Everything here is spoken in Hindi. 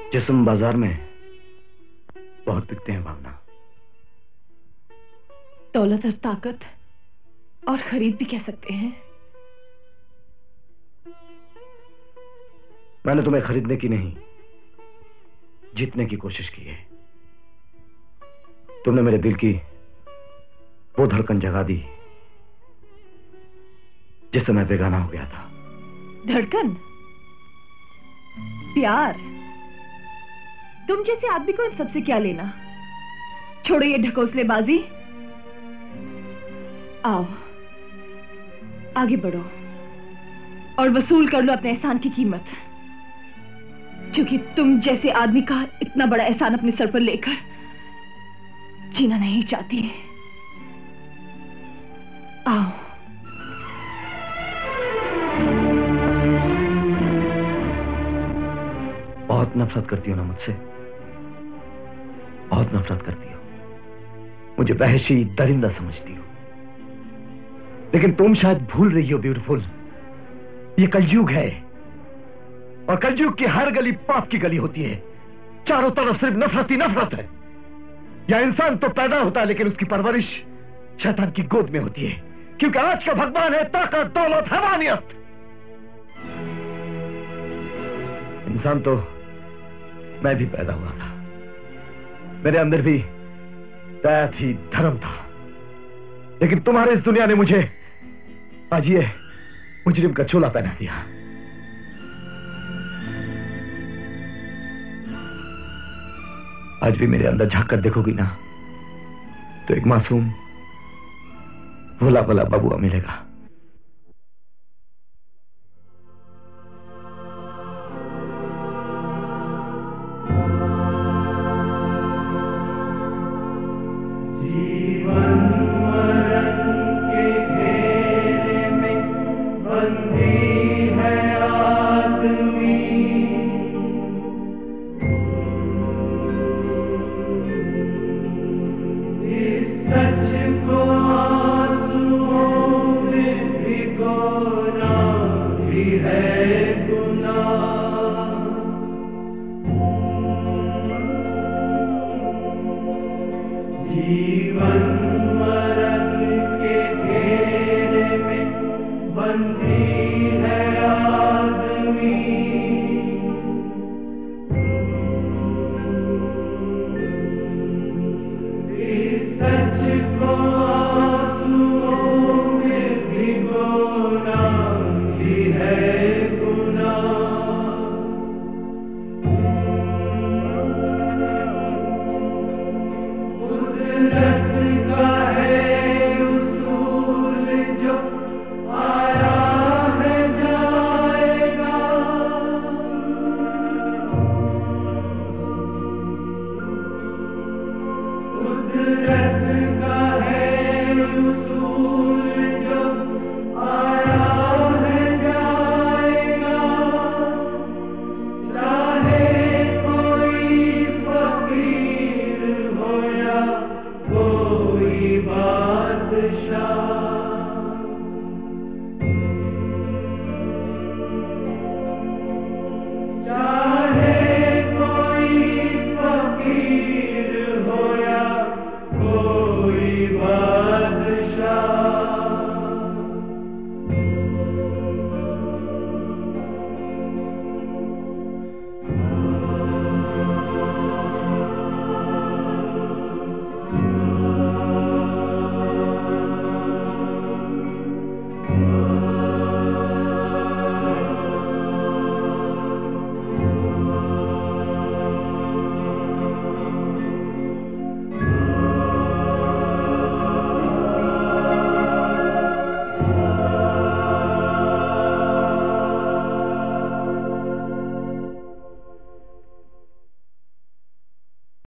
जिस्म बाजार में बहुत बिकते हैं भावना। दौलत और ताकत और खरीद भी कह सकते हैं। मैंने तुम्हें खरीदने की नहीं, जीतने की कोशिश की है। तुमने मेरे दिल की वो धड़कन जगा दी जिससे मैं बेगाना हो गया था। धड़कन? प्यार? तुम जैसे आदमी को इन सबसे क्या लेना? छोड़ो ये ढकोसलेबाजी। आओ आगे बढ़ो और वसूल कर लो अपने एहसान की कीमत, क्योंकि तुम जैसे आदमी का इतना बड़ा एहसान अपने सर पर लेकर जीना नहीं चाहती। आओ। बहुत नफरत करती हो ना मुझसे, बहुत नफरत करती हो। मुझे वहशी दरिंदा समझती हो, लेकिन तुम शायद भूल रही हो ब्यूटीफुल, ये कलयुग है और कलयुग की हर गली पाप की गली होती है। चारों तरफ सिर्फ नफरत ही नफरत है। या इंसान तो पैदा होता है लेकिन उसकी परवरिश शैतान की गोद में होती है, क्योंकि आज का भगवान है ताकत, दौलत, हैवानियत। इंसान तो मैं भी पैदा हुआ था, मेरे अंदर भी दया थी, धर्म था, लेकिन तुम्हारे इस दुनिया ने मुझे आज ये मुजरिम का चोला पहना दिया। आज भी मेरे अंदर झांक कर देखोगी ना तो एक मासूम भोला भोला बबुआ मिलेगा।